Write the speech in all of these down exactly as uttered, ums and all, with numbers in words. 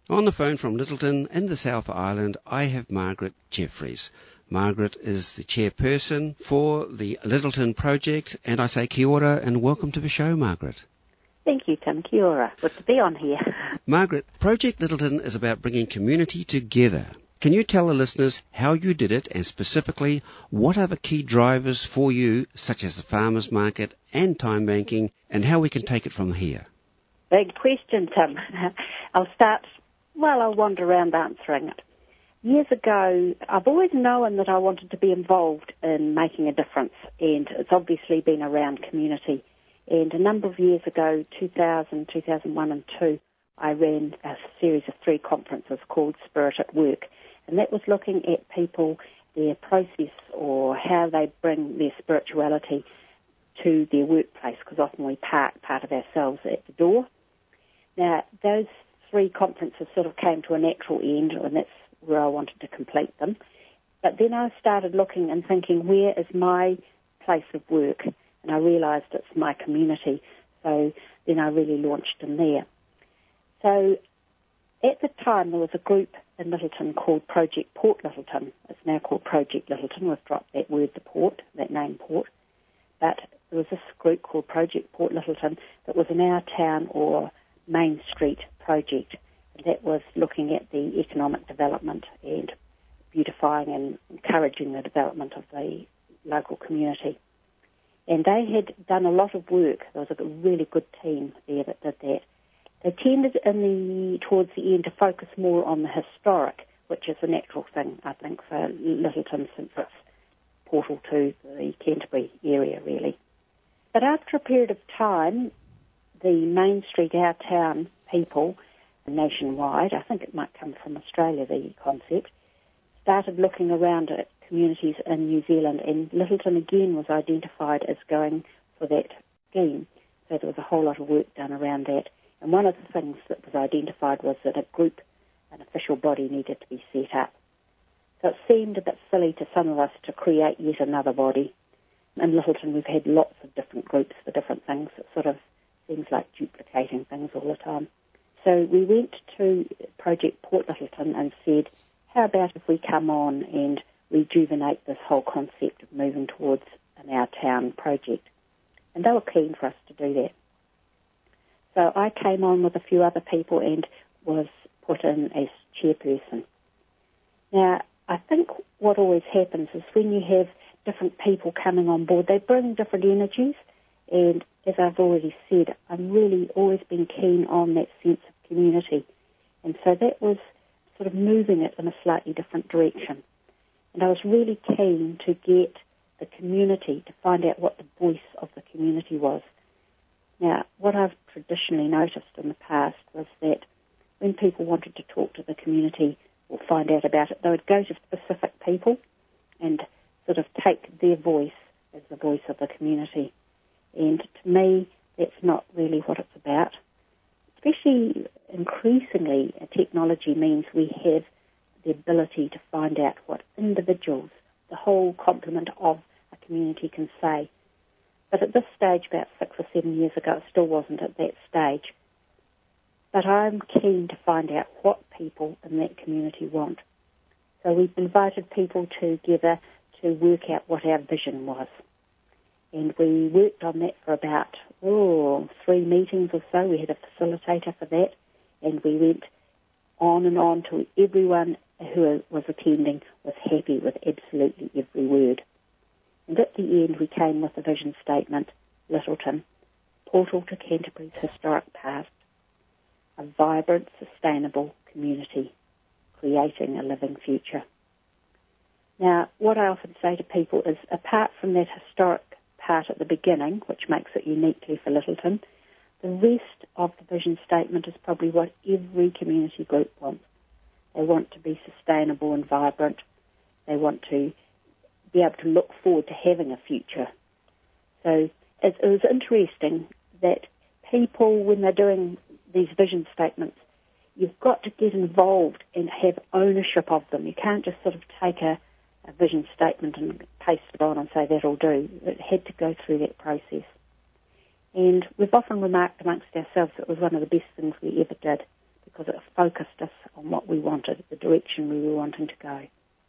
On the phone from Littleton in the South Island, I have Margaret Jeffries. Margaret is the chairperson for the Littleton project, and I say kia ora and welcome to the show, Margaret. Thank you, Tim. Kia ora. Good to be on here. Margaret, Project Littleton is about bringing community together. Can you tell the listeners how you did it, and specifically what are the key drivers for you, such as the farmers market and time banking, and how we can take it from here? Big question, Tim. I'll start, well, I'll wander around answering it. Years ago, I've always known that I wanted to be involved in making a difference, and it's obviously been around community. And a number of years ago, two thousand, two thousand one and two, I ran a series of three conferences called Spirit at Work. And that was looking at people, their process or how they bring their spirituality to their workplace, because often we park part of ourselves at the door. Now, those three conferences sort of came to a natural end, and that's where I wanted to complete them. But then I started looking and thinking, where is my place of work? And I realised it's my community. So then I really launched in there. So at the time, there was a group in Littleton called Project Port Littleton. It's now called Project Littleton. We've dropped that word, the port, that name port. But there was this group called Project Port Littleton that was an Our Town or Main Street project. And that was looking at the economic development and beautifying and encouraging the development of the local community. And they had done a lot of work. There was a really good team there that did that. They tended in the towards the end to focus more on the historic, which is a natural thing, I think, for Littleton since it's portal to the Canterbury area, really. But after a period of time, the Main Street Our Town people nationwide, I think it might come from Australia, the concept, started looking around at communities in New Zealand, and Littleton again was identified as going for that scheme. So there was a whole lot of work done around that. And one of the things that was identified was that a group, an official body, needed to be set up. So it seemed a bit silly to some of us to create yet another body. In Littleton, we've had lots of different groups for different things. It sort of seems like duplicating things all the time. So we went to Project Port Littleton and said, how about if we come on and rejuvenate this whole concept of moving towards an Our Town project? And they were keen for us to do that. So I came on with a few other people and was put in as chairperson. Now, I think what always happens is when you have different people coming on board, they bring different energies. And as I've already said, I've really always been keen on that sense of community. And so that was sort of moving it in a slightly different direction. And I was really keen to get the community to find out what the voice of the community was. Now, what I've traditionally noticed in the past was that when people wanted to talk to the community or find out about it, they would go to specific people and sort of take their voice as the voice of the community. And to me, that's not really what it's about. Especially increasingly, technology means we have the ability to find out what individuals, the whole complement of a community, can say. But at this stage, about six or seven years ago, it still wasn't at that stage. But I'm keen to find out what people in that community want. So we've invited people together to work out what our vision was. And we worked on that for about, oh, three meetings or so. We had a facilitator for that. And we went on and on till everyone who was attending was happy with absolutely every word. And at the end, we came with a vision statement, Littleton, portal to Canterbury's historic past, a vibrant, sustainable community, creating a living future. Now, what I often say to people is, apart from that historic part at the beginning, which makes it uniquely for Littleton, the rest of the vision statement is probably what every community group wants. They want to be sustainable and vibrant. They want to be able to look forward to having a future. So it, it was interesting that people, when they're doing these vision statements, you've got to get involved and have ownership of them. You can't just sort of take a, a vision statement and paste it on and say that'll do. It had to go through that process. And we've often remarked amongst ourselves that it was one of the best things we ever did, because it focused us on what we wanted, the direction we were wanting to go.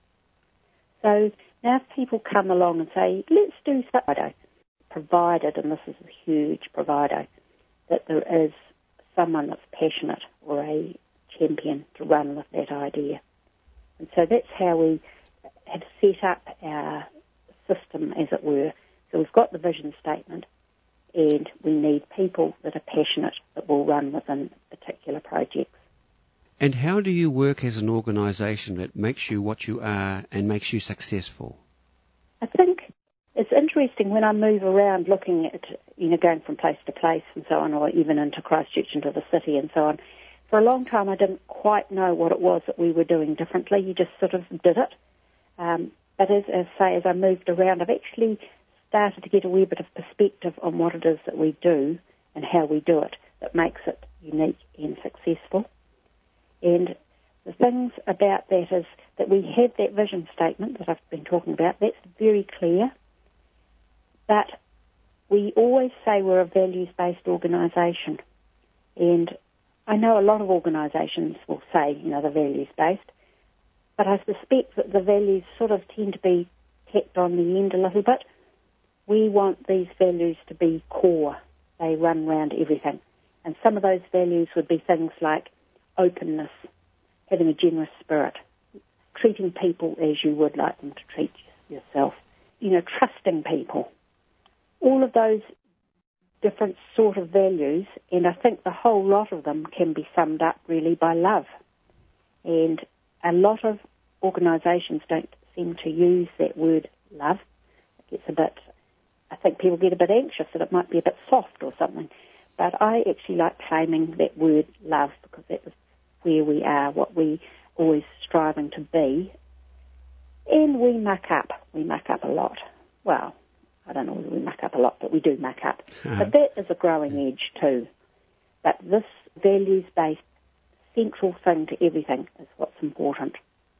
So now if people come along and say, let's do something, provided, and this is a huge provider, that there is someone that's passionate or a champion to run with that idea. And so that's how we have set up our system, as it were. So we've got the vision statement, and we need people that are passionate that will run within particular projects. And how do you work as an organisation that makes you what you are and makes you successful? I think it's interesting when I move around looking at, you know, going from place to place and so on, or even into Christchurch, into the city and so on. For a long time I didn't quite know what it was that we were doing differently. You just sort of did it. Um, but as, as I say, as I moved around, I've actually started to get a wee bit of perspective on what it is that we do and how we do it that makes it unique and successful. And the things about that is that we have that vision statement that I've been talking about. That's very clear. But we always say we're a values-based organisation. And I know a lot of organisations will say, you know, they're values-based, but I suspect that the values sort of tend to be tacked on the end a little bit. We want these values to be core. They run round everything. And some of those values would be things like openness, having a generous spirit, treating people as you would like them to treat yourself, you know, trusting people. All of those different sort of values, and I think the whole lot of them can be summed up really by love. And a lot of organisations don't seem to use that word love. It gets a bit, I think people get a bit anxious that it might be a bit soft or something. But I actually like claiming that word love because that is where we are, what we always striving to be. And we muck up. We muck up a lot. Well, I don't know whether we muck up a lot, but we do muck up. Uh-huh. But that is a growing edge too. But this values-based central thing to everything is what's important.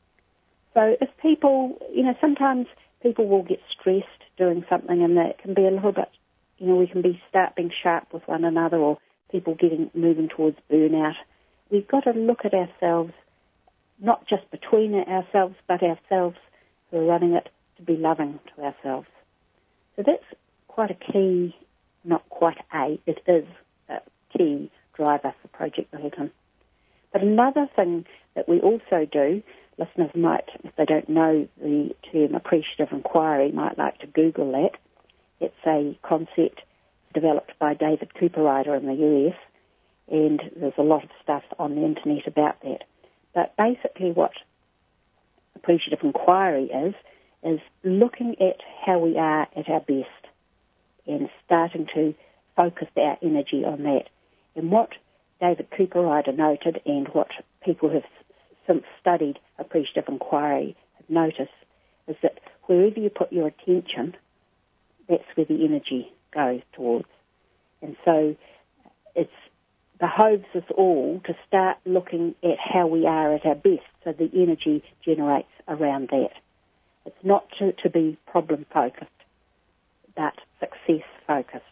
So if people, you know, sometimes people will get stressed doing something and that can be a little bit, you know, we can be start being sharp with one another or people getting moving towards burnout. We've got to look at ourselves, not just between ourselves, but ourselves who are running it, to be loving to ourselves. So that's quite a key, not quite a, it is a key driver for Project Littleton. But another thing that we also do, listeners might, if they don't know the term appreciative inquiry, might like to Google that. It's a concept developed by David Cooperrider in the U S, and there's a lot of stuff on the internet about that. But basically what appreciative inquiry is, is looking at how we are at our best and starting to focus our energy on that. And what David Cooperrider noted and what people have since studied appreciative inquiry have noticed is that wherever you put your attention, that's where the energy goes towards. And so it behoves us all to start looking at how we are at our best so the energy generates around that. It's not to, to be problem-focused, but success-focused.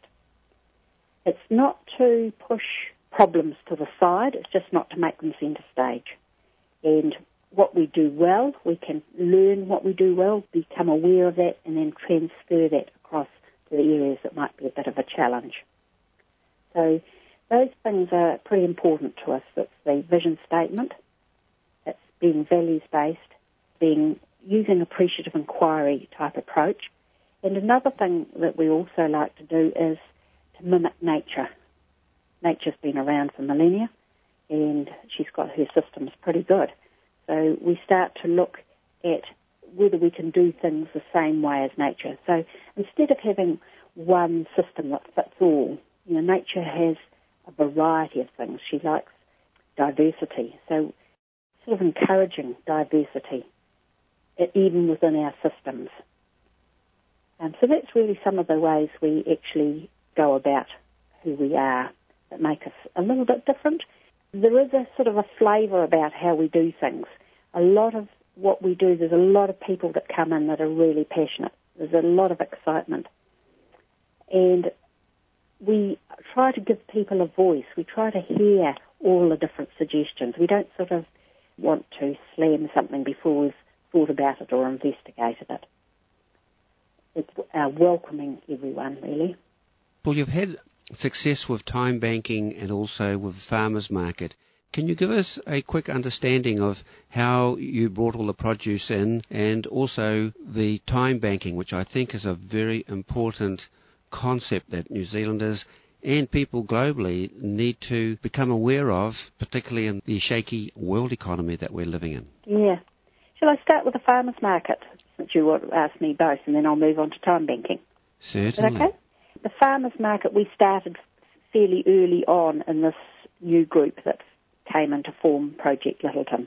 It's not to push problems to the side, it's just not to make them centre stage. And what we do well, we can learn what we do well, become aware of that, and then transfer that across to the areas that might be a bit of a challenge. So those things are pretty important to us. It's the vision statement, it's being values-based, being using appreciative inquiry type approach. And another thing that we also like to do is to mimic nature. Nature's been around for millennia, and she's got her systems pretty good. So we start to look at whether we can do things the same way as nature. So instead of having one system that fits all, you know, nature has a variety of things. She likes diversity, so sort of encouraging diversity, even within our systems. And so that's really some of the ways we actually go about who we are that make us a little bit different. There is a sort of a flavour about how we do things. A lot of what we do, there's a lot of people that come in that are really passionate. There's a lot of excitement. And we try to give people a voice. We try to hear all the different suggestions. We don't sort of want to slam something before we've thought about it or investigated it. It's uh, welcoming everyone, really. Well, you've had success with time banking and also with farmers market. Can you give us a quick understanding of how you brought all the produce in, and also the time banking, which I think is a very important concept that New Zealanders and people globally need to become aware of, particularly in the shaky world economy that we're living in? Yeah. Shall I start with the farmers market, since you asked me both, and then I'll move on to time banking? Certainly. Is that okay? The farmers market, we started fairly early on in this new group that came into form, Project Littleton.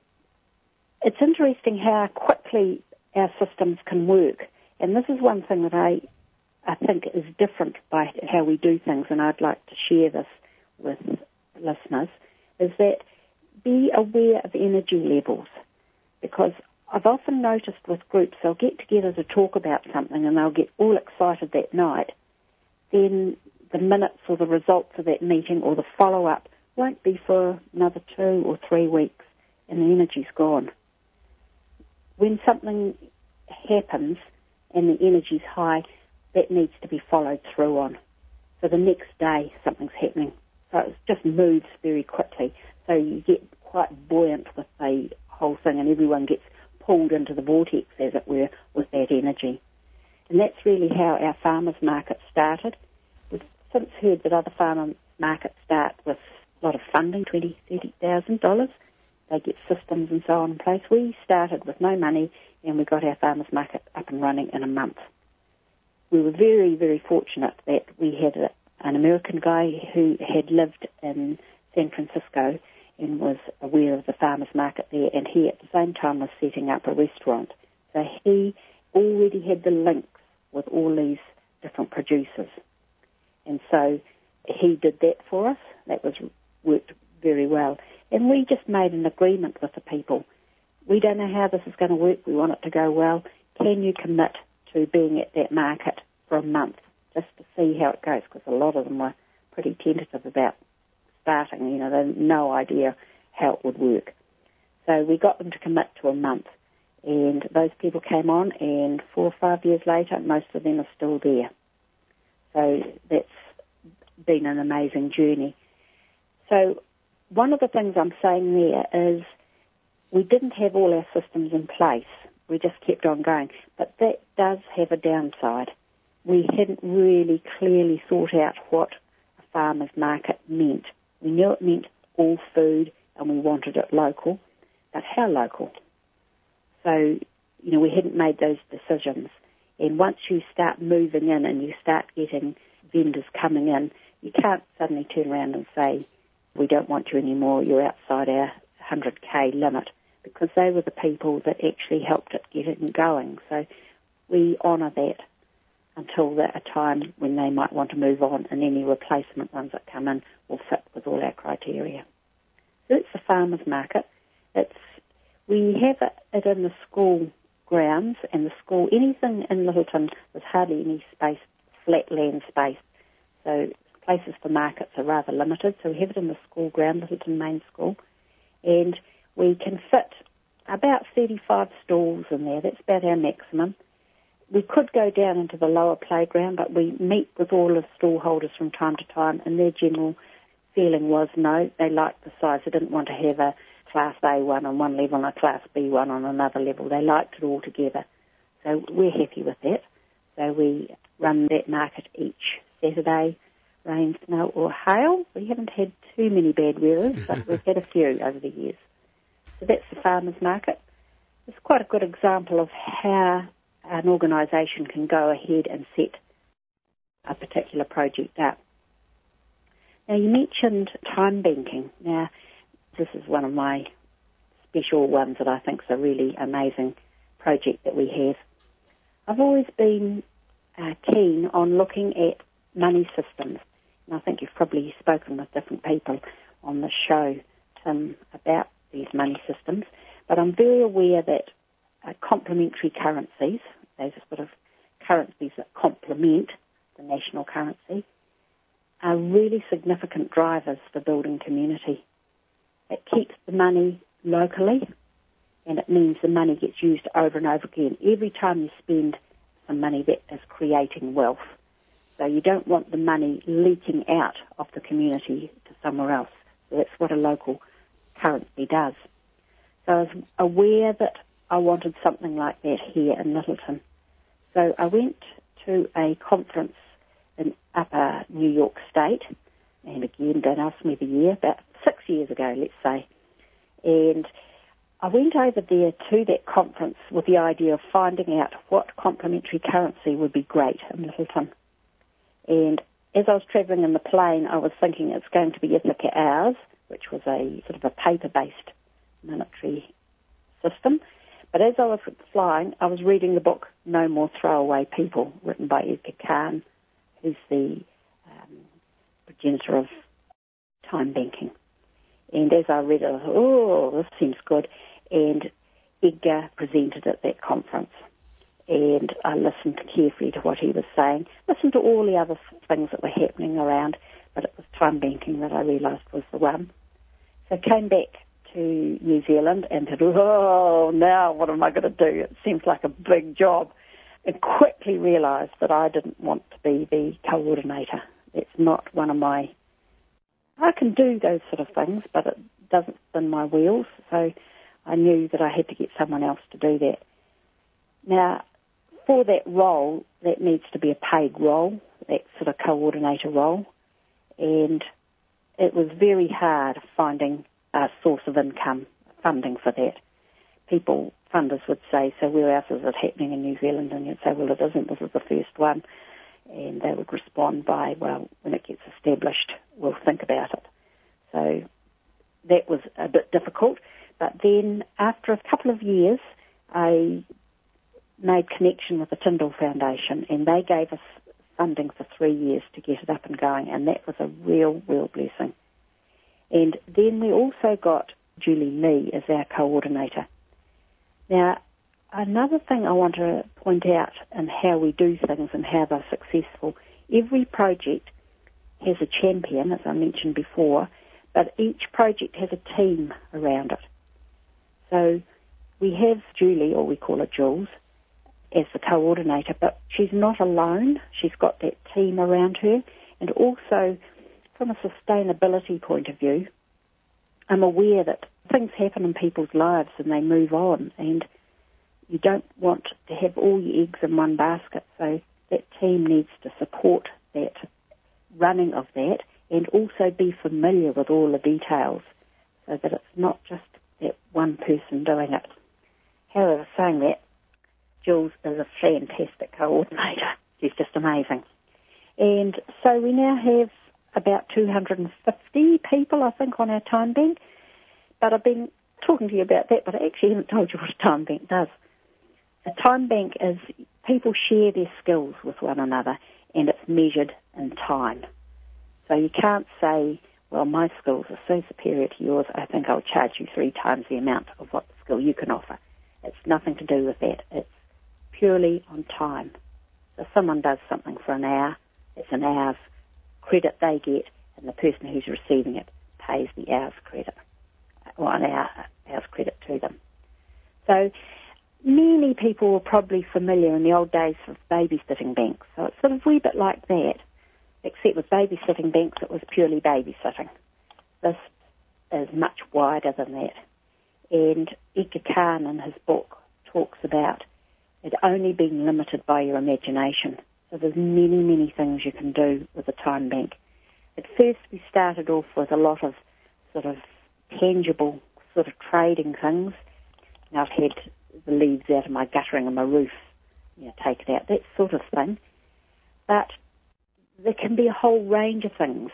It's interesting how quickly our systems can work, and this is one thing that I, I think is different by how we do things, and I'd like to share this with listeners, is that be aware of energy levels, because I've often noticed with groups, they'll get together to talk about something and they'll get all excited that night. Then the minutes or the results of that meeting or the follow-up won't be for another two or three weeks, and the energy's gone. When something happens and the energy's high, that needs to be followed through on. So the next day something's happening. So it just moves very quickly. So you get quite buoyant with the whole thing, and everyone gets pulled into the vortex, as it were, with that energy. And that's really how our farmers market started. We've since heard that other farmers markets start with a lot of funding, twenty thousand dollars, thirty thousand dollars. They get systems and so on in place. We started with no money, and we got our farmers market up and running in a month. We were very, very fortunate that we had a, an American guy who had lived in San Francisco and was aware of the farmers market there, and he at the same time was setting up a restaurant. So he already had the links with all these different producers. And so he did that for us. That was worked very well. And we just made an agreement with the people. We don't know how this is going to work. We want it to go well. Can you commit to being at that market for a month just to see how it goes? Because a lot of them were pretty tentative about starting. You know, they had no idea how it would work. So we got them to commit to a month. And those people came on, and four or five years later, most of them are still there. So that's been an amazing journey. So one of the things I'm saying there is we didn't have all our systems in place. We just kept on going. But that does have a downside. We hadn't really clearly thought out what a farmer's market meant. We knew it meant all food, and we wanted it local. But how local? So, you know, we hadn't made those decisions. And once you start moving in and you start getting vendors coming in, you can't suddenly turn around and say, we don't want you anymore, you're outside our one hundred K limit, because they were the people that actually helped it get it going. So we honour that until the, a time when they might want to move on, and any replacement ones that come in will fit with all our criteria. So it's the farmers market. It's We have it in the school grounds, and the school, anything in Littleton, there's hardly any space, flat land space. So places for markets are rather limited. So we have it in the school ground, Littleton Main School, and we can fit about thirty-five stalls in there. That's about our maximum. We could go down into the lower playground, but we meet with all the stall holders from time to time, and their general feeling was no, they liked the size. They didn't want to have a Class A one on one level and a Class B one on another level. They liked it all together. So we're happy with that. So we run that market each Saturday, rain, snow or hail. We haven't had too many bad weathers, but we've had a few over the years. So that's the farmers market. It's quite a good example of how an organisation can go ahead and set a particular project up. Now, you mentioned time banking. Now, this is one of my special ones that I think is a really amazing project that we have. I've always been uh, keen on looking at money systems, and I think you've probably spoken with different people on the show, Tim, about these money systems, but I'm very aware that uh, complementary currencies, those are sort of currencies that complement the national currency, are really significant drivers for building community. It keeps the money locally, and it means the money gets used over and over again. Every time you spend some money, that is creating wealth. So you don't want the money leaking out of the community to somewhere else. So that's what a local currency does. So I was aware that I wanted something like that here in Lyttelton. So I went to a conference in Upper New York State, and again, don't ask me the year, about six years ago, let's say. And I went over there to that conference with the idea of finding out what complementary currency would be great in Lyttelton. And as I was travelling in the plane, I was thinking it's going to be Ithaca Hours, which was a sort of a paper-based monetary system. But as I was flying, I was reading the book No More Throwaway People, written by Edgar Kahn, who's the um, progenitor of time banking. And as I read it, I thought, oh, this seems good. And Edgar presented at that conference. And I listened carefully to what he was saying, listened to all the other things that were happening around, but it was time banking that I realised was the one. So I came back to New Zealand and said, oh, now what am I going to do? It seems like a big job. And quickly realised that I didn't want to be the coordinator. It's not one of my... I can do those sort of things, but it doesn't spin my wheels, so I knew that I had to get someone else to do that. Now, for that role, that needs to be a paid role, that sort of coordinator role, and it was very hard finding a source of income, funding for that. People, funders would say, so where else is it happening in New Zealand? And you'd say, well, it isn't, this is the first one. And they would respond by, well, when it gets established, we'll think about it. So that was a bit difficult. But then after a couple of years, I made connection with the Tyndall Foundation, and they gave us funding for three years to get it up and going, and that was a real, real blessing. And then we also got Julie Lee as our coordinator. Now, another thing I want to point out in how we do things and how they're successful, every project has a champion, as I mentioned before, but each project has a team around it. So we have Julie, or we call her Jules, as the coordinator, but she's not alone. She's got that team around her. And also, from a sustainability point of view, I'm aware that things happen in people's lives and they move on, and you don't want to have all your eggs in one basket. So that team needs to support that running of that and also be familiar with all the details so that it's not just that one person doing it. However, saying that, Jules is a fantastic coordinator. She's just amazing. And so we now have about two hundred fifty people, I think, on our time bank. But I've been talking to you about that, but I actually haven't told you what a time bank does. A time bank is people share their skills with one another, and it's measured in time. So you can't say, well, my skills are so superior to yours, I think I'll charge you three times the amount of what skill you can offer. It's nothing to do with that. It's purely on time. So if someone does something for an hour, it's an hour's credit they get, and the person who's receiving it pays the hour's credit, or an hour, hour's credit to them. So many people were probably familiar in the old days with babysitting banks. So it's sort of a wee bit like that, except with babysitting banks it was purely babysitting. This is much wider than that. And Edgar Kahn in his book talks about it only being limited by your imagination. So there's many, many things you can do with a time bank. At first we started off with a lot of sort of tangible sort of trading things. Now I've had the leaves out of my guttering and my roof, you know, taken out, that sort of thing. But there can be a whole range of things.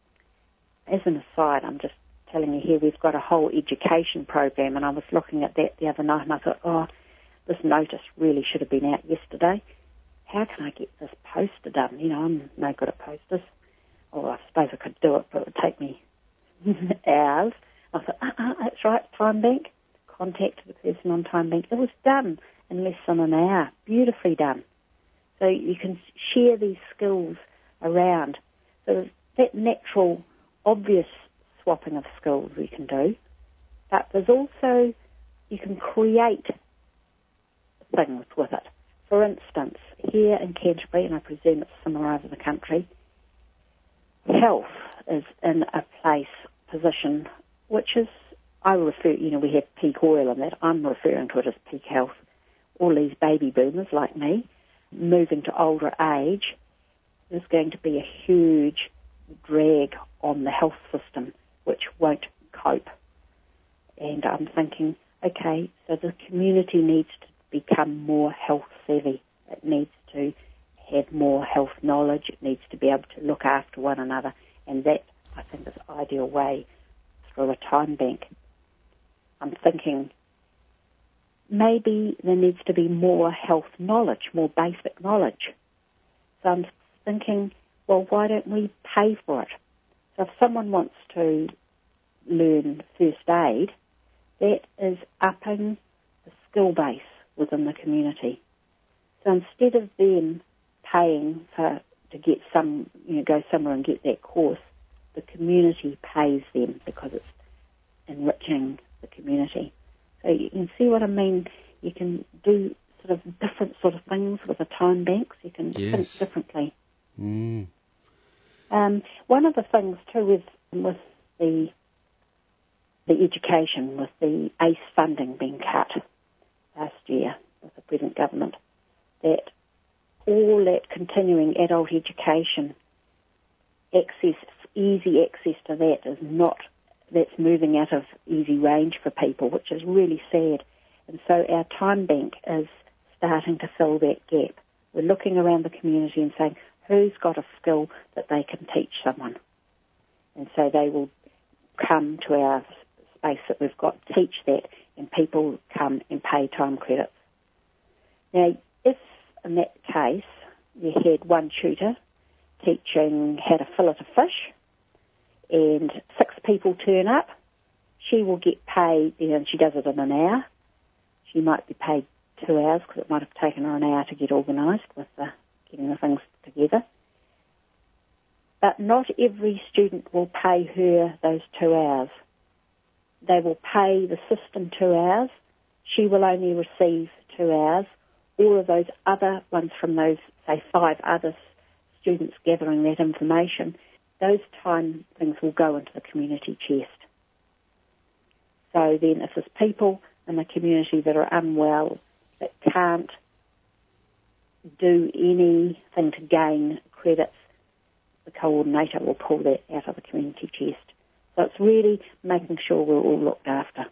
As an aside, I'm just telling you here, we've got a whole education program, and I was looking at that the other night, and I thought, oh, this notice really should have been out yesterday. How can I get this poster done? You know, I'm no good at posters. Oh, I suppose I could do it, but it would take me hours. I thought, uh-uh, that's right, Time Bank. Contacted the person on Time Bank. It was done in less than an hour. Beautifully done. So you can share these skills around. So that natural, obvious swapping of skills we can do, but there's also, you can create things with it. For instance, here in Canterbury, and I presume it's similar over the country, health is in a place, position, which is, I refer, you know, we have peak oil and that, I'm referring to it as peak health. All these baby boomers like me, moving to older age, there's going to be a huge drag on the health system, which won't cope. And I'm thinking, okay, so the community needs to become more health savvy. It needs to have more health knowledge. It needs to be able to look after one another. And that, I think, is the ideal way through a time bank. I'm thinking maybe there needs to be more health knowledge, more basic knowledge. So I'm thinking, well, why don't we pay for it? So if someone wants to learn first aid, that is upping the skill base within the community. So instead of them paying for to get some, you know, go somewhere and get that course, the community pays them because it's enriching the community. So you can see what I mean. You can do sort of different sort of things with the time banks. You can Yes. think differently. Mm. Um, one of the things too with with the the education, with the A C E funding being cut last year with the present government, that all that continuing adult education, access, easy access to that is not, that's moving out of easy range for people, which is really sad. And so our time bank is starting to fill that gap. We're looking around the community and saying, who's got a skill that they can teach someone? And so they will come to our space that we've got, teach that, and people come and pay time credits. Now, if in that case you had one tutor teaching how to fillet a fish and six people turn up, she will get paid, you know, and she does it in an hour. She might be paid two hours because it might have taken her an hour to get organised with the, getting the things together. But not every student will pay her those two hours. They will pay the system two hours. She will only receive two hours. All of those other ones from those, say, five other students gathering that information, those time things will go into the community chest. So then if there's people in the community that are unwell, that can't do anything to gain credits, the coordinator will pull that out of the community chest. So it's really making sure we're all looked after.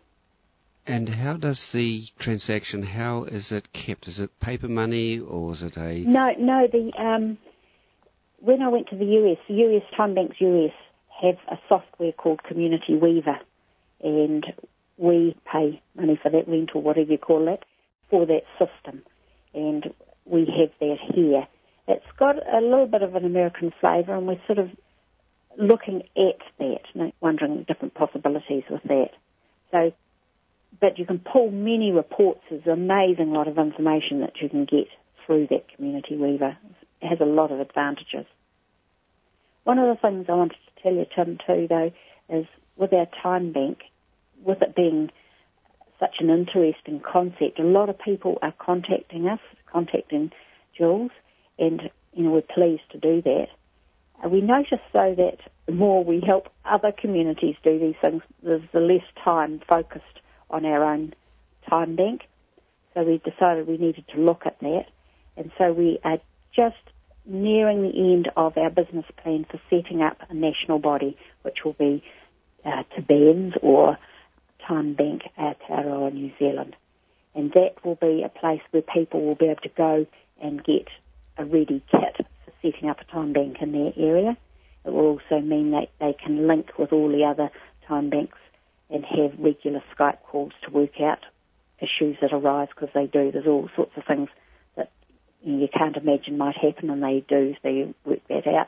And how does the transaction, how is it kept? Is it paper money or is it a... No, no. The um, when I went to the U S, the U S Time Banks U S have a software called Community Weaver, and we pay money for that rent or whatever you call it, for that system. And we have that here. It's got a little bit of an American flavour, and we're sort of looking at that, you know, wondering different possibilities with that. So, but you can pull many reports. There's an amazing lot of information that you can get through that Community Weaver. It has a lot of advantages. One of the things I wanted to tell you, Tim, too, though, is with our time bank, with it being such an interesting concept, a lot of people are contacting us, contacting Jules, and, you know, we're pleased to do that. Uh, we notice, though, that the more we help other communities do these things, there's the less time focused on our own time bank. So we decided we needed to look at that. And so we are just nearing the end of our business plan for setting up a national body, which will be uh, Te Bairns or Time Bank Aotearoa, New Zealand. And that will be a place where people will be able to go and get a ready kit for setting up a time bank in their area. It will also mean that they can link with all the other time banks and have regular Skype calls to work out issues that arise, because they do. There's all sorts of things that, you know, you can't imagine might happen, and they do, so you work that out.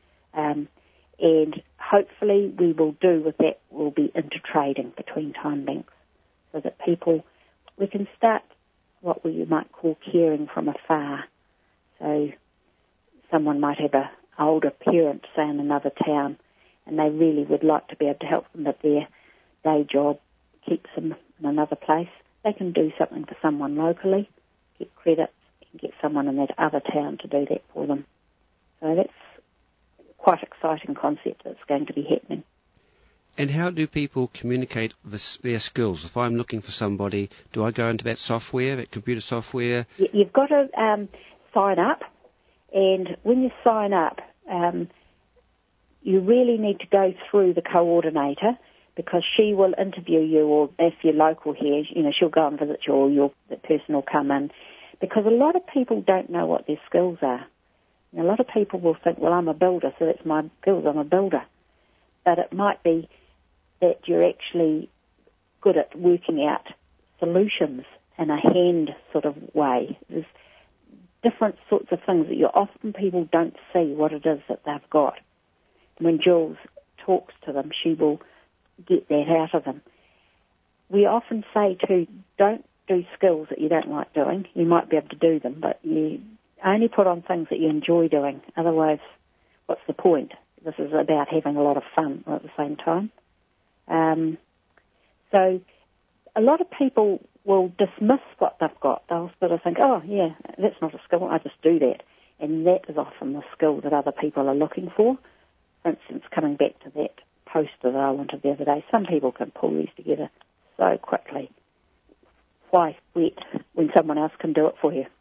Um, and hopefully we will do with that, will be intertrading between time banks, so that people, we can start what we might call caring from afar. So someone might have a, older parent, say in another town, and they really would like to be able to help them, but their day job keeps them in another place, they can do something for someone locally, get credits, and get someone in that other town to do that for them. So that's quite an exciting concept that's going to be happening. And how do people communicate this, their skills? If I'm looking for somebody, do I go into that software, that computer software? You've got to um, sign up, and when you sign up, um, you really need to go through the coordinator, because she will interview you, or if you're local here, you know, she'll go and visit you, or your the person will come in, because a lot of people don't know what their skills are. And a lot of people will think, well, I'm a builder, so that's my skills, I'm a builder. But it might be that you're actually good at working out solutions in a hand sort of way. There's different sorts of things that you often people don't see what it is that they've got. When Jules talks to them, she will get that out of them. We often say too, don't do skills that you don't like doing. You might be able to do them, but you only put on things that you enjoy doing. Otherwise, what's the point? This is about having a lot of fun at the same time. Um, so a lot of people will dismiss what they've got. They'll sort of think, oh, yeah, that's not a skill, I just do that. And that is often the skill that other people are looking for. For instance, coming back to that poster that I wanted the other day, some people can pull these together so quickly. Why wait when someone else can do it for you?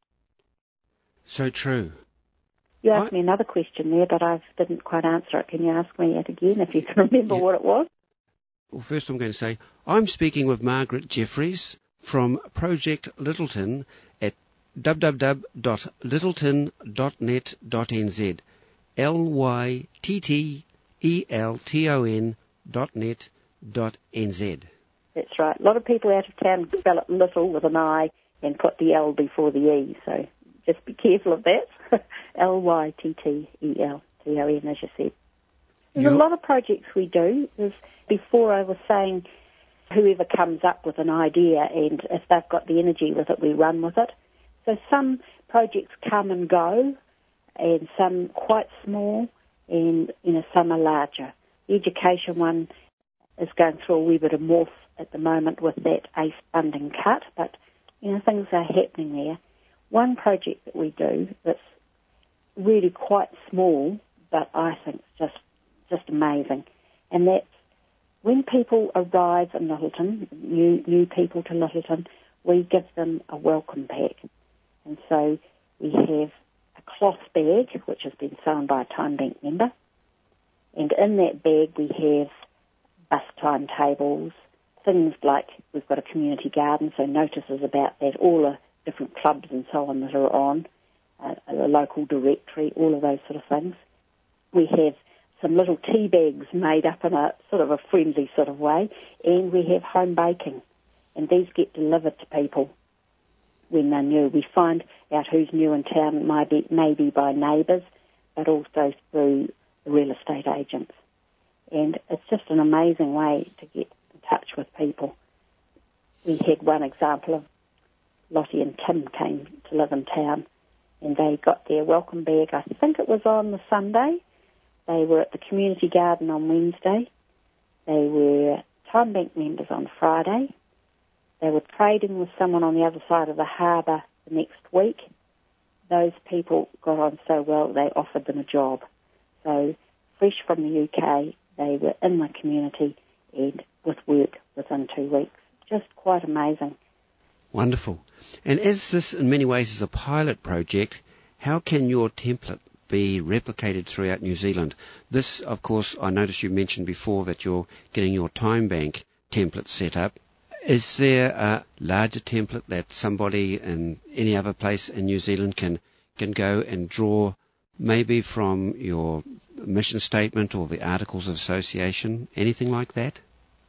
So true. You asked I... me another question there, but I didn't quite answer it. Can you ask me it again if you can remember yeah. what it was? Well, first I'm going to say, I'm speaking with Margaret Jeffries from Project Lyttelton at w w w dot lyttelton dot net dot n z. L Y T T E L T O N dot net dot N Z. That's right. A lot of people out of town spell it little with an I and put the L before the E, so just be careful of that. L Y T T E L T O N, as you said. There's You're... a lot of projects we do. There's, before I was saying whoever comes up with an idea, and if they've got the energy with it, we run with it. So some projects come and go, and some quite small, and you know some are larger. The education one is going through a wee bit of morph at the moment with that A C E funding cut, but you know things are happening there. One project that we do that's really quite small, but I think just just amazing, and that's when people arrive in Lyttelton, new new people to Lyttelton, we give them a welcome pack, and so we have a cloth bag, which has been sewn by a Time Bank member. And in that bag we have bus timetables, things like we've got a community garden, so notices about that, all the different clubs and so on that are on, uh, a local directory, all of those sort of things. We have some little tea bags made up in a sort of a friendly sort of way, and we have home baking, and these get delivered to people when they're new. We find out who's new in town, maybe, maybe by neighbours, but also through the real estate agents. And it's just an amazing way to get in touch with people. We had one example of Lottie and Tim came to live in town, and they got their welcome bag, I think it was on the Sunday. They were at the community garden on Wednesday. They were Time Bank members on Friday. They were trading with someone on the other side of the harbour the next week. Those people got on so well they offered them a job. So fresh from the U K, they were in the community and with work within two weeks. Just quite amazing. Wonderful. And as this in many ways is a pilot project, how can your template be replicated throughout New Zealand? This, of course, I noticed you mentioned before that you're getting your Time Bank template set up. Is there a larger template that somebody in any other place in New Zealand can, can go and draw maybe from your mission statement or the Articles of Association, anything like that?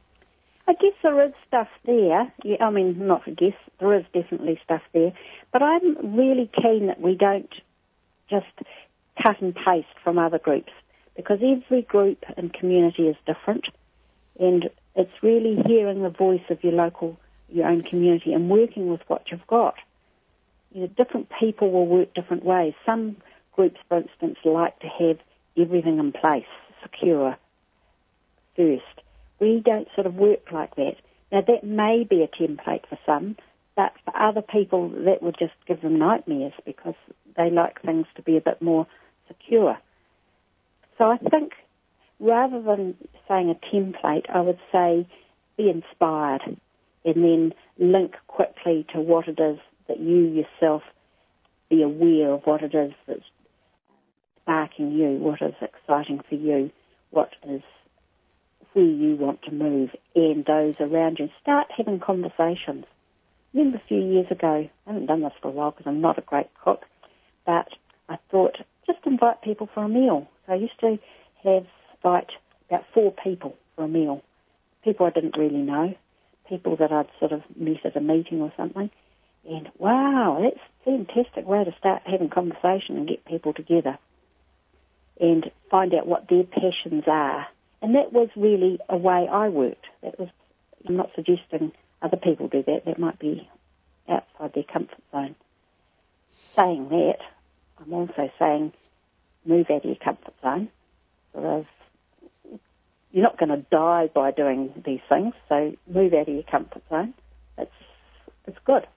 I guess there is stuff there. Yeah, I mean, not I guess, there is definitely stuff there. But I'm really keen that we don't just cut and paste from other groups, because every group and community is different, and it's really hearing the voice of your local, your own community, and working with what you've got. You know, different people will work different ways. Some groups, for instance, like to have everything in place, secure, first. We don't sort of work like that. Now, that may be a template for some, but for other people, that would just give them nightmares because they like things to be a bit more secure. So I think rather than saying a template, I would say be inspired and then link quickly to what it is that you yourself be aware of, what it is that's sparking you, what is exciting for you, what is where you want to move, and those around you. Start having conversations. I remember a few years ago, I haven't done this for a while because I'm not a great cook, but I thought just invite people for a meal. So I used to have invite about four people for a meal, people I didn't really know, people that I'd sort of met at a meeting or something. And wow, that's a fantastic way to start having conversation and get people together and find out what their passions are. And that was really a way I worked. That was, I'm not suggesting other people do that. That might be outside their comfort zone. Saying that, I'm also saying move out of your comfort zone. Sort of, you're not going to die by doing these things, so move out of your comfort zone. It's, it's good.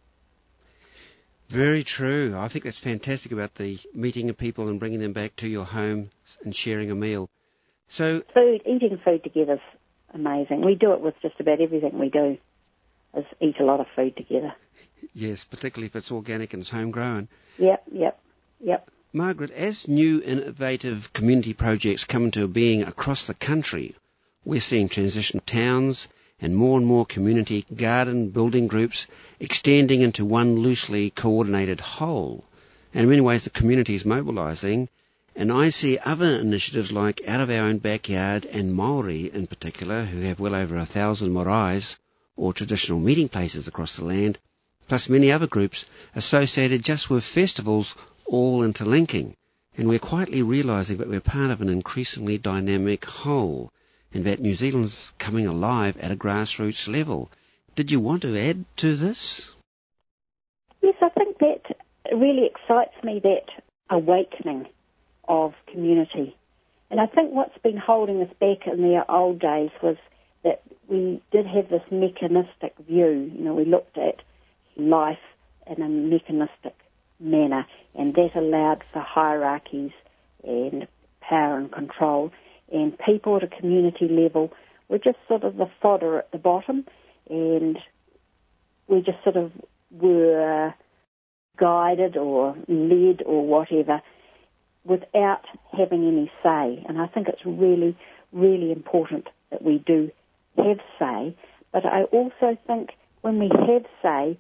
Very true. I think that's fantastic about the meeting of people and bringing them back to your home and sharing a meal. So food, eating food together is amazing. We do it with just about everything we do, is eat a lot of food together. Yes, particularly if it's organic and it's homegrown. Yep, yep, yep. Margaret, as new innovative community projects come into being across the country, we're seeing transition towns and more and more community garden building groups extending into one loosely coordinated whole. And in many ways the community is mobilising. And I see other initiatives like Out of Our Own Backyard and Māori in particular, who have well over a thousand maraes, or traditional meeting places across the land, plus many other groups associated just with festivals, all interlinking. And we're quietly realising that we're part of an increasingly dynamic whole, and that New Zealand's coming alive at a grassroots level. Did you want to add to this? Yes, I think that really excites me, that awakening of community. And I think what's been holding us back in the old days was that we did have this mechanistic view. You know, we looked at life in a mechanistic manner, and that allowed for hierarchies and power and control. And people at a community level were just sort of the fodder at the bottom, and we just sort of were guided or led or whatever without having any say. And I think it's really, really important that we do have say. But I also think when we have say,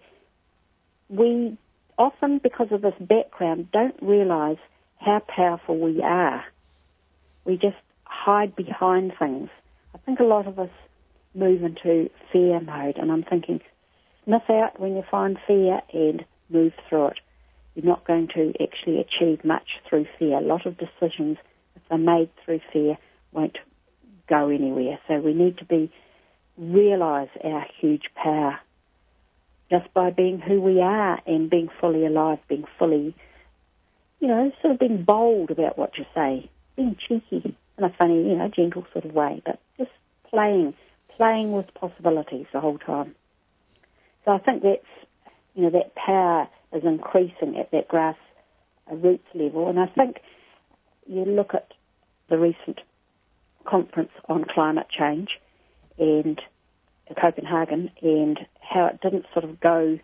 we often, because of this background, don't realise how powerful we are. We just hide behind things. I think a lot of us move into fear mode, and I'm thinking, sniff out when you find fear and move through it. You're not going to actually achieve much through fear. A lot of decisions, if they're made through fear, won't go anywhere. So we need to be realise our huge power just by being who we are and being fully alive, being fully, you know, sort of being bold about what you say, being cheeky in a funny, you know, gentle sort of way, but just playing, playing with possibilities the whole time. So I think that's, you know, that power is increasing at that grass roots level. And I think you look at the recent conference on climate change and Copenhagen and how it didn't sort of go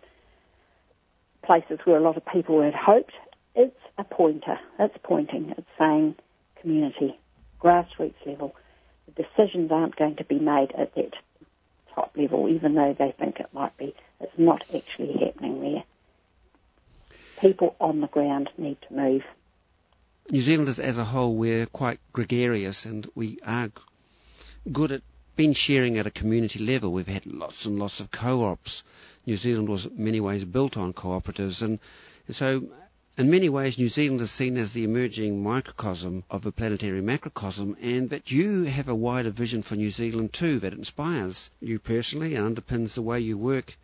places where a lot of people had hoped. It's a pointer. It's pointing. It's saying community, grassroots level. The decisions aren't going to be made at that top level, even though they think it might be. It's not actually happening there. People on the ground need to move. New Zealanders as a whole, we're quite gregarious, and we are good at been sharing at a community level. We've had lots and lots of co-ops. New Zealand was in many ways built on cooperatives, and so in many ways New Zealand is seen as the emerging microcosm of a planetary macrocosm, and that you have a wider vision for New Zealand too that inspires you personally and underpins the way you work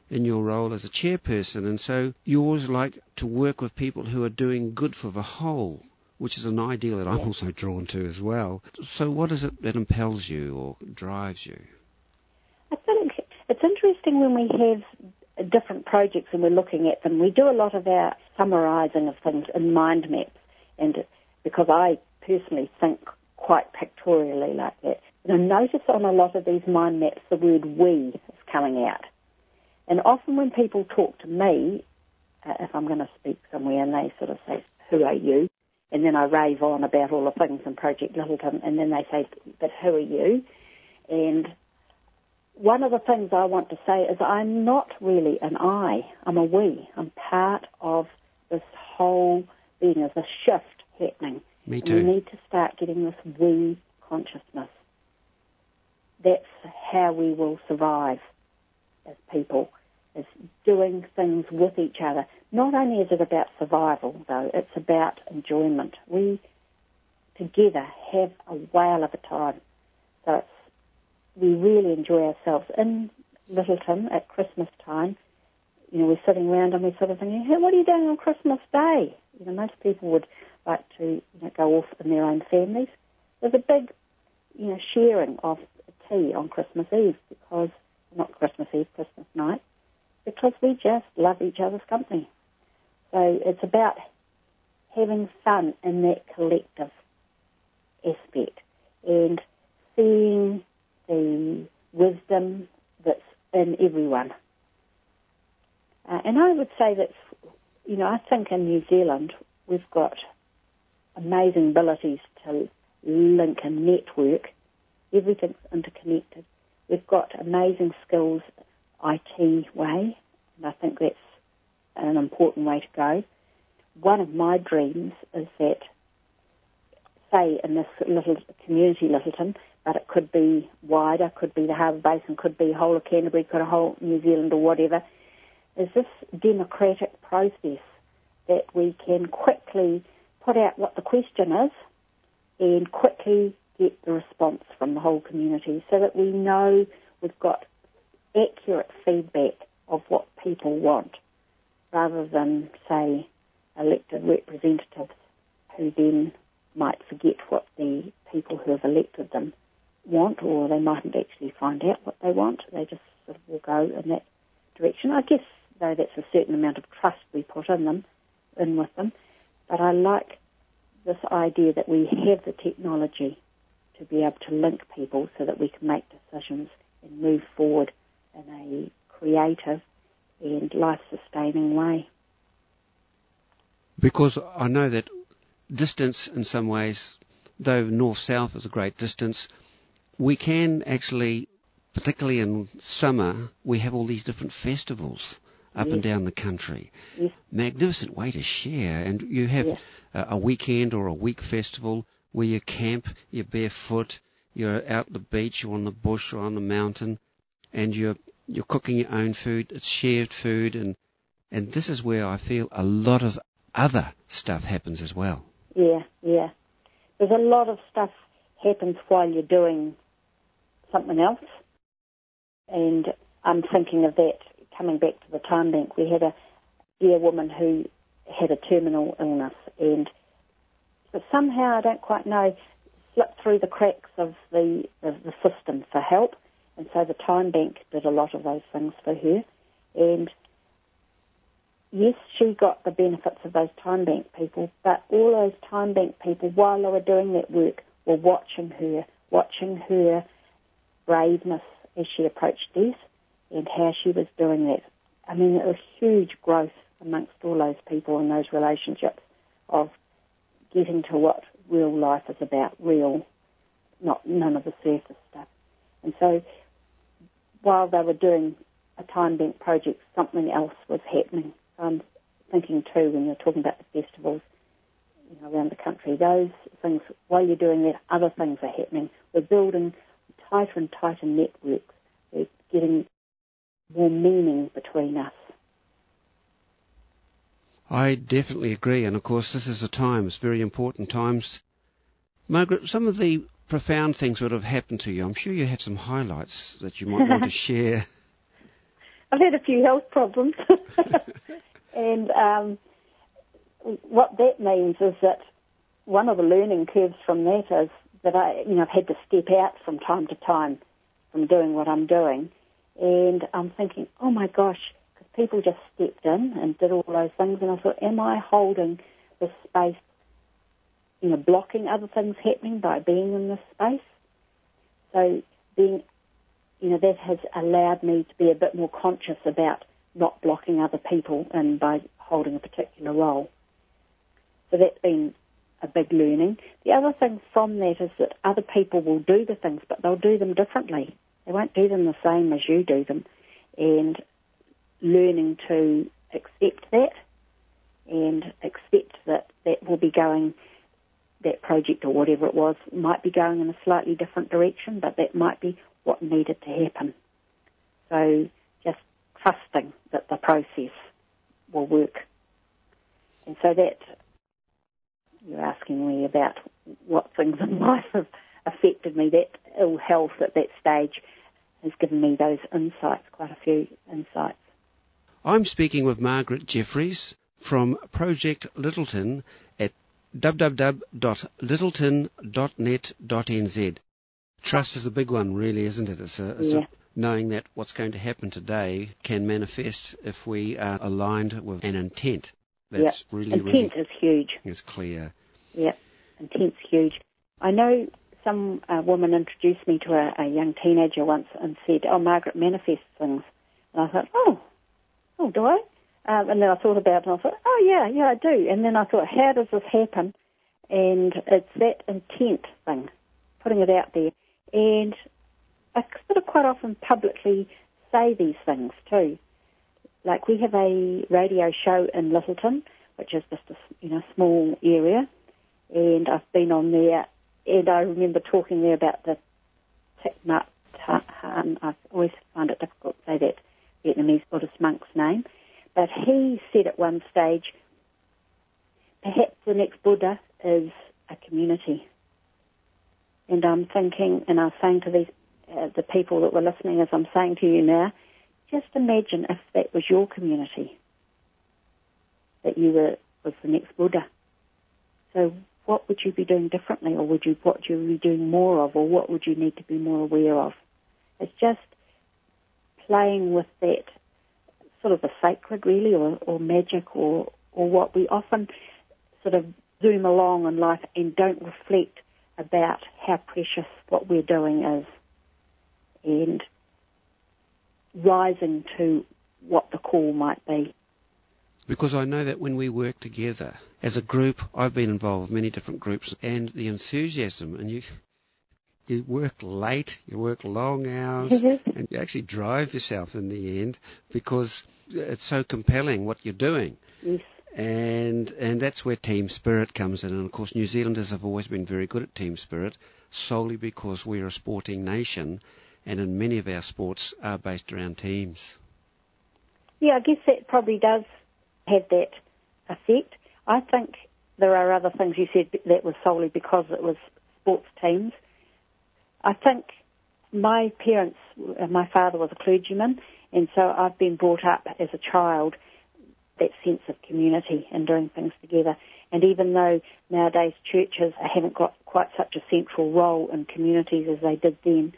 in your role as a chairperson, and so you always like to work with people who are doing good for the whole, which is an ideal that I'm Yeah. also drawn to as well. So what is it that impels you or drives you? I think it's interesting when we have different projects and we're looking at them. We do a lot of our summarising of things in mind maps, and because I personally think quite pictorially like that. And I notice on a lot of these mind maps the word we is coming out. And often when people talk to me, uh, if I'm going to speak somewhere and they sort of say, who are you? And then I rave on about all the things in Project Littleton, and then they say, but who are you? And one of the things I want to say is I'm not really an I, I'm a we. I'm part of this whole being. There's a shift happening. Me and too. we need to start getting this we consciousness. That's how we will survive as people, is doing things with each other. Not only is it about survival, though, it's about enjoyment. We, together, have a whale of a time. So it's, we really enjoy ourselves. In Littleton, at Christmas time, you know, we're sitting around and we're sort of thinking, hey, what are you doing on Christmas Day? You know, most people would like to, you know, go off in their own families. There's a big, you know, sharing of tea on Christmas Eve, because, not Christmas Eve, Christmas night, because we just love each other's company. So it's about having fun in that collective aspect and seeing the wisdom that's in everyone. Uh, and I would say that, you know, I think in New Zealand we've got amazing abilities to link and network. Everything's interconnected. We've got amazing skills I T way, and I think that's an important way to go. One of my dreams is that, say, in this little community, Littleton, but it could be wider, could be the Harbour Basin, could be whole of Canterbury, could be whole New Zealand or whatever, is this democratic process that we can quickly put out what the question is and quickly get the response from the whole community, so that we know we've got accurate feedback of what people want, rather than, say, elected representatives who then might forget what the people who have elected them want, or they mightn't actually find out what they want. They just sort of will go in that direction. I guess, though, that's a certain amount of trust we put in them, in with them. But I like this idea that we have the technology to be able to link people so that we can make decisions and move forward in a creative and life-sustaining way. Because I know that distance in some ways, though north-south is a great distance, we can actually, particularly in summer, we have all these different festivals up Yes. and down the country. Yes. Magnificent way to share. And you have Yes. a, a weekend or a week festival where you camp, you're barefoot, you're out the beach or on the bush or on the mountain, and you're you're cooking your own food. It's shared food, and and this is where I feel a lot of other stuff happens as well. Yeah, yeah. There's a lot of stuff happens while you're doing something else, and I'm thinking of that coming back to the time bank. We had a dear woman who had a terminal illness, and but somehow, I don't quite know, slipped through the cracks of the, of the system for help, and so the time bank did a lot of those things for her. And yes, she got the benefits of those time bank people, but all those time bank people, while they were doing that work, were watching her, watching her braveness as she approached death and how she was doing that. I mean, it was huge growth amongst all those people in those relationships of getting to what real life is about, real, not none of the surface stuff. And so while they were doing a time bank project, something else was happening. I'm thinking too, when you're talking about the festivals, you know, around the country, those things, while you're doing that, other things are happening. We're building tighter and tighter networks. We're getting more meaning between us. I definitely agree, and of course this is a time, it's very important times. Margaret, some of the profound things that have happened to you, I'm sure you have some highlights that you might want to share. I've had a few health problems. And um, what that means is that one of the learning curves from that is that I, you know, I've had to step out from time to time from doing what I'm doing. And I'm thinking, oh my gosh, because people just stepped in and did all those things. And I thought, am I holding this space, you know, blocking other things happening by being in this space? So being, you know, that has allowed me to be a bit more conscious about not blocking other people and by holding a particular role. So that's been a big learning. The other thing from that is that other people will do the things, but they'll do them differently. They won't do them the same as you do them. And learning to accept that and accept that that will be going, that project or whatever it was, might be going in a slightly different direction, but that might be what needed to happen. So just trusting that the process will work. And so that, you're asking me about what things in life have affected me. That ill health at that stage has given me those insights, quite a few insights. I'm speaking with Margaret Jeffries from Project Littleton at w w w dot littleton dot net dot n z. Trust is a big one, really, isn't it? It's, a, it's yeah. a, knowing that what's going to happen today can manifest if we are aligned with an intent. That's yeah. really, intent really... Intent is huge. It's clear. Yeah, intent's huge. I know some uh, woman introduced me to a, a young teenager once and said, oh, Margaret manifests things. And I thought, oh, oh, do I? Um, and then I thought about it and I thought, oh, yeah, yeah, I do. And then I thought, how does this happen? And it's that intent thing, putting it out there. And I sort of quite often publicly say these things too. Like we have a radio show in Littleton, which is just a you know small area, and I've been on there, and I remember talking there about the Thich Nhat Hanh. I always find it difficult to say that Vietnamese Buddhist monk's name, but he said at one stage, perhaps the next Buddha is a community. And I'm thinking, and I was saying to these uh, the people that were listening, as I'm saying to you now, just imagine if that was your community, that you were was the next Buddha. So what would you be doing differently, or would you what would you be doing more of, or what would you need to be more aware of? It's just playing with that sort of the sacred, really, or, or magic, or or what we often sort of zoom along in life and don't reflect about how precious what we're doing is, and rising to what the call might be. Because I know that when we work together as a group, I've been involved in many different groups, and the enthusiasm, and you you work late, you work long hours, and you actually drive yourself in the end because it's so compelling what you're doing. Yes. And and that's where team spirit comes in. And of course, New Zealanders have always been very good at team spirit, solely because we're a sporting nation, and in many of our sports are based around teams. Yeah, I guess that probably does have that effect. I think there are other things you said that was solely because it was sports teams. I think my parents, my father was a clergyman, and so I've been brought up as a child that sense of community and doing things together. And even though nowadays churches haven't got quite such a central role in communities as they did then,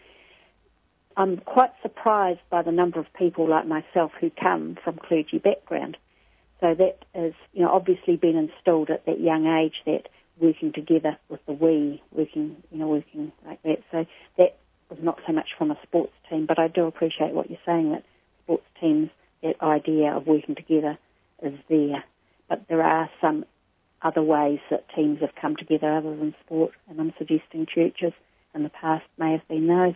I'm quite surprised by the number of people like myself who come from clergy background. So that is, you know, obviously been instilled at that young age, that working together with the we, working, you know, working like that. So that was not so much from a sports team, but I do appreciate what you're saying, that sports teams, that idea of working together is there. But there are some other ways that teams have come together other than sport, and I'm suggesting churches in the past may have been those.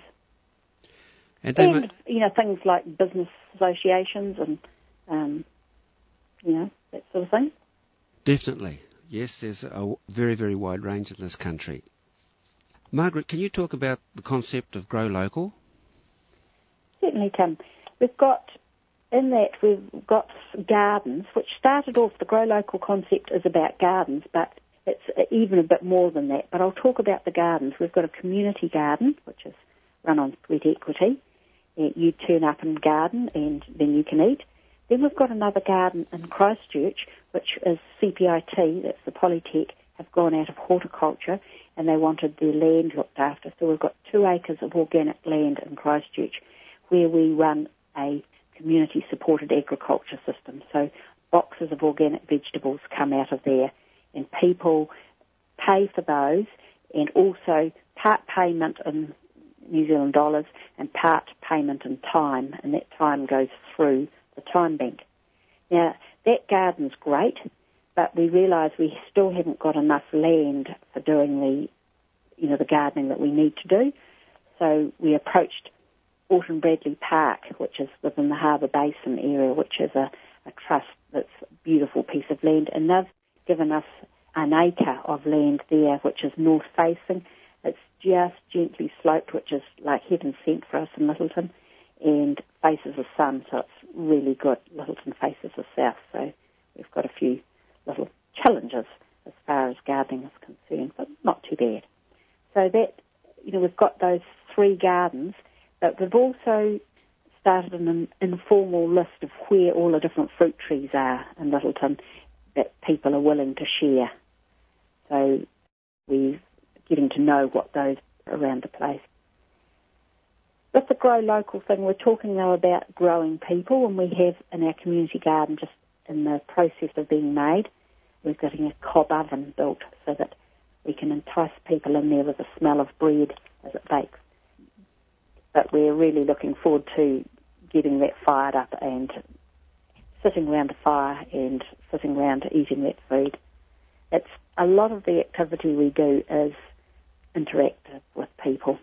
And, and might... you know, things like business associations and, um, you know, that sort of thing. Definitely. Yes, there's a very, very wide range in this country. Margaret, can you talk about the concept of Grow Local? Certainly, Tim. We've got, in that, we've got gardens, which started off, the Grow Local concept is about gardens, but it's even a bit more than that. But I'll talk about the gardens. We've got a community garden, which is run on Sweat Equity, You turn up and garden, and then you can eat. Then we've got another garden in Christchurch, which is C P I T, that's the Polytech, have gone out of horticulture, and they wanted their land looked after. So we've got two acres of organic land in Christchurch where we run a community-supported agriculture system. So boxes of organic vegetables come out of there, and people pay for those, and also part payment in New Zealand dollars and part payment in time, and that time goes through the Time Bank. Now, that garden's great, but we realise we still haven't got enough land for doing the, you know, the gardening that we need to do. So we approached Alton Bradley Park, which is within the Harbour Basin area, which is a, a trust that's a beautiful piece of land, and they've given us an acre of land there, which is north-facing. It's just gently sloped, which is like heaven sent for us in Littleton, and faces the sun, so it's really good. Littleton faces the south, so we've got a few little challenges as far as gardening is concerned, but not too bad. So that, you know, we've got those three gardens, but we've also started an informal list of where all the different fruit trees are in Littleton that people are willing to share. So we're getting to know what those are around the place. With the Grow Local thing, we're talking now about growing people, and we have in our community garden, just in the process of being made, we're getting a cob oven built so that we can entice people in there with the smell of bread as it bakes. But we're really looking forward to getting that fired up and sitting around the fire and sitting around eating that food. It's a lot of the activity we do is interactive with people.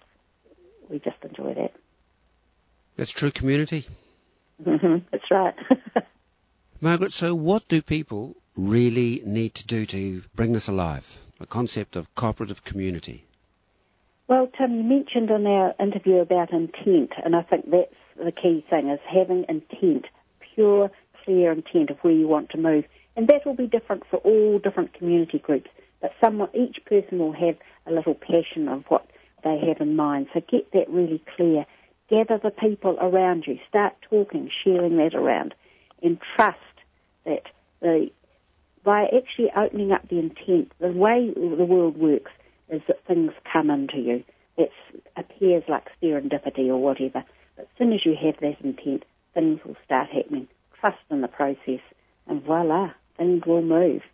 We just enjoy that. That's true community. Mm-hmm, that's right. Margaret, so what do people really need to do to bring this alive, the concept of cooperative community? Well, Tim, you mentioned in our interview about intent, and I think that's the key thing, is having intent, pure, clear intent of where you want to move. And that will be different for all different community groups, but someone, each person will have a little passion of what they have in mind. So get that really clear. Gather the people around you. Start talking, sharing that around, and trust that the by actually opening up the intent, the way the world works is that things come into you. It appears like serendipity or whatever. But as soon as you have that intent, things will start happening. Trust in the process, and voila, things will move.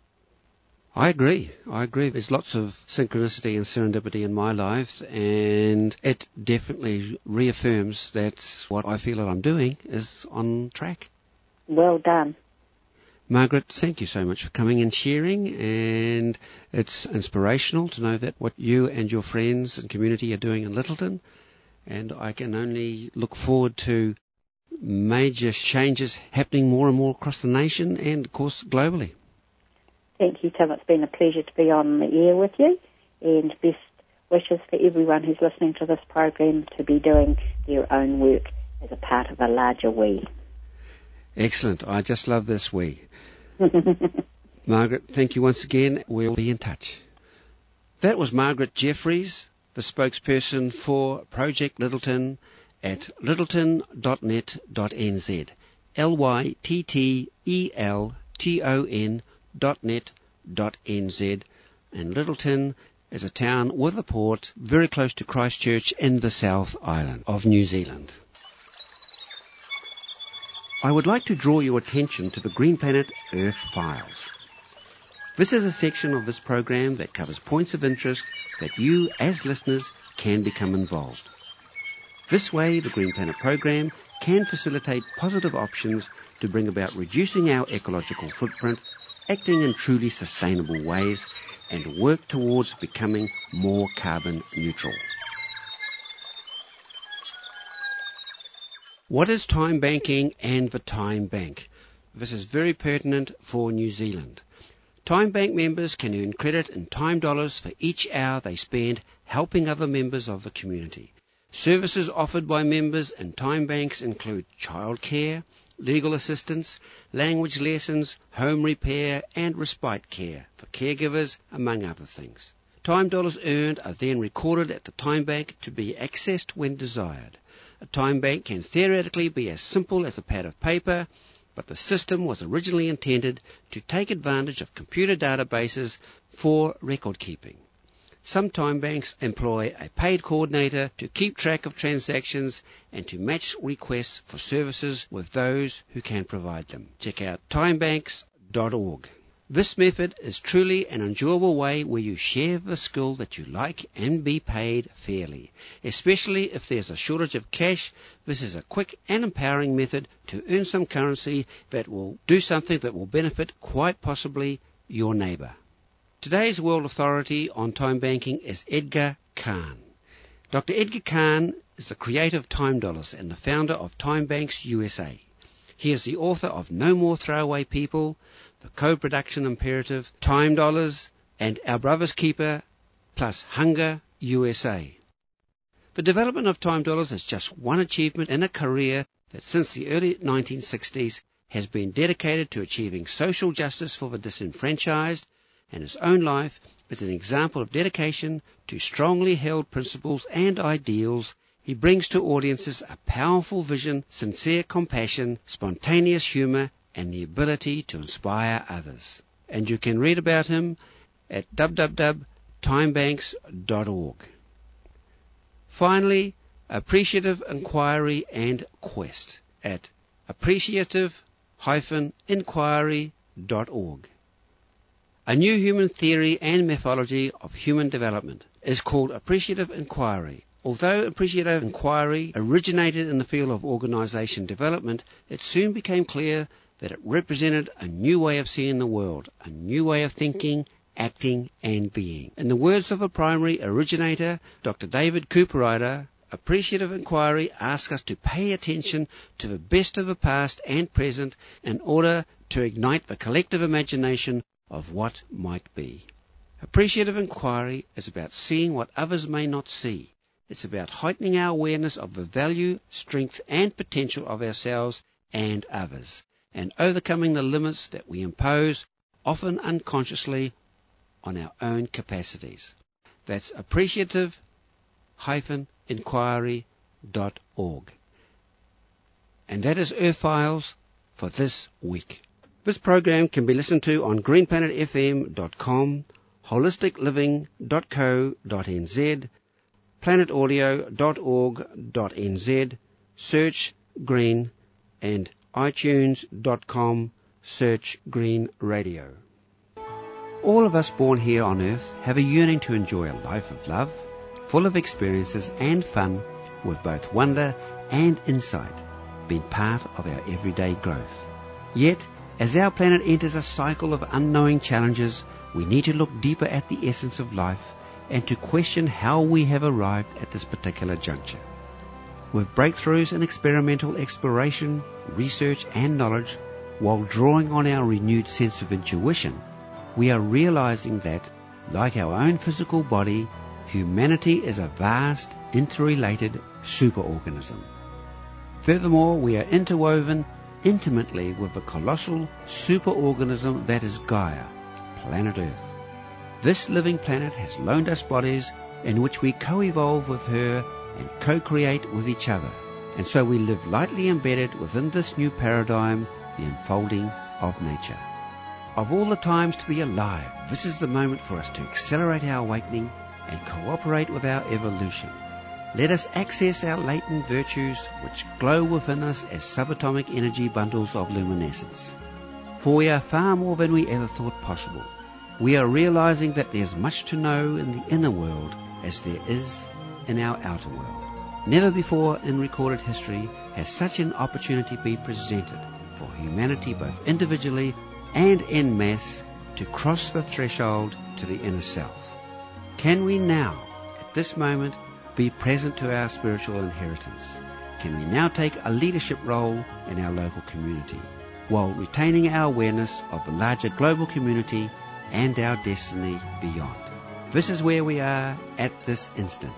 I agree. I agree. There's lots of synchronicity and serendipity in my life, and it definitely reaffirms that what I feel that I'm doing is on track. Well done. Margaret, thank you so much for coming and sharing, and it's inspirational to know that what you and your friends and community are doing in Littleton, and I can only look forward to major changes happening more and more across the nation and, of course, globally. Thank you, Tim. It's been a pleasure to be on the air with you, and best wishes for everyone who's listening to this program to be doing their own work as a part of a larger we. Excellent. I just love this we. Margaret, thank you once again. We'll be in touch. That was Margaret Jeffries, the spokesperson for Project Littleton at littleton dot net dot n z. L Y T T E L T O N dot net dot n z. And Littleton is a town with a port very close to Christchurch in the South Island of New Zealand. I would like to draw your attention to the Green Planet Earth Files. This is a section of this program that covers points of interest that you, as listeners, can become involved. This way, the Green Planet program can facilitate positive options to bring about reducing our ecological footprint, acting in truly sustainable ways, and work towards becoming more carbon neutral. What is time banking and the Time Bank? This is very pertinent for New Zealand. Time Bank members can earn credit in time dollars for each hour they spend helping other members of the community. Services offered by members in Time Banks include childcare, legal assistance, language lessons, home repair and respite care for caregivers, among other things. Time dollars earned are then recorded at the Time Bank to be accessed when desired. A time bank can theoretically be as simple as a pad of paper, but the system was originally intended to take advantage of computer databases for record keeping. Some time banks employ a paid coordinator to keep track of transactions and to match requests for services with those who can provide them. Check out time banks dot org. This method is truly an enjoyable way where you share the skill that you like and be paid fairly. Especially if there's a shortage of cash, this is a quick and empowering method to earn some currency that will do something that will benefit quite possibly your neighbour. Today's world authority on time banking is Edgar Kahn. Doctor Edgar Kahn is the creator of Time Dollars and the founder of Time Banks U S A. He is the author of No More Throwaway People, The Co-Production Imperative, Time Dollars, and Our Brother's Keeper, plus Hunger U S A. The development of Time Dollars is just one achievement in a career that since the early nineteen sixties has been dedicated to achieving social justice for the disenfranchised, and his own life is an example of dedication to strongly held principles and ideals. He brings to audiences a powerful vision, sincere compassion, spontaneous humor, and the ability to inspire others. And you can read about him at w w w dot time banks dot org. Finally, Appreciative Inquiry and Quest at appreciative dash inquiry dot org. A new human theory and methodology of human development is called Appreciative Inquiry. Although Appreciative Inquiry originated in the field of organization development, it soon became clear that it represented a new way of seeing the world, a new way of thinking, acting, and being. In the words of a primary originator, Doctor David Cooperrider, Appreciative Inquiry asks us to pay attention to the best of the past and present in order to ignite the collective imagination of what might be. Appreciative Inquiry is about seeing what others may not see. It's about heightening our awareness of the value, strength, and potential of ourselves and others, and overcoming the limits that we impose, often unconsciously, on our own capacities. That's appreciative dash inquiry dot org. And that is Earth Files for this week. This program can be listened to on green planet f m dot com, holistic living dot co dot n z, planet audio dot org dot n z, search Green, and i tunes dot com, search Green Radio. All of us born here on Earth have a yearning to enjoy a life of love, full of experiences and fun, with both wonder and insight being part of our everyday growth. Yet, as our planet enters a cycle of unknowing challenges, we need to look deeper at the essence of life and to question how we have arrived at this particular juncture. With breakthroughs in experimental exploration, research and knowledge, while drawing on our renewed sense of intuition, we are realizing that, like our own physical body, humanity is a vast, interrelated superorganism. Furthermore, we are interwoven intimately with the colossal superorganism that is Gaia, planet Earth. This living planet has loaned us bodies in which we co-evolve with her and co-create with each other, and so we live lightly embedded within this new paradigm, the unfolding of nature. Of all the times to be alive, this is the moment for us to accelerate our awakening and cooperate with our evolution. Let us access our latent virtues which glow within us as subatomic energy bundles of luminescence. For we are far more than we ever thought possible. We are realizing that there's much to know in the inner world as there is in our outer world. Never before in recorded history has such an opportunity been presented for humanity both individually and en masse to cross the threshold to the inner self. Can we now, at this moment, be present to our spiritual inheritance? Can we now take a leadership role in our local community, while retaining our awareness of the larger global community and our destiny beyond? This is where we are at this instant.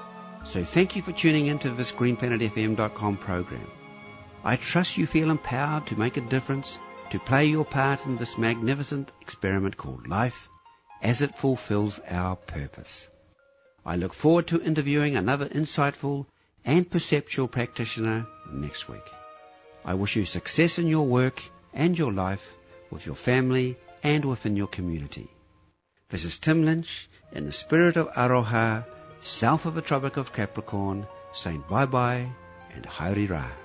So thank you for tuning into this green planet f m dot com program. I trust you feel empowered to make a difference, to play your part in this magnificent experiment called life, as it fulfills our purpose. I look forward to interviewing another insightful and perceptual practitioner next week. I wish you success in your work and your life, with your family and within your community. This is Tim Lynch, in the spirit of Aroha, south of the Tropic of Capricorn, saying bye-bye and haere rā.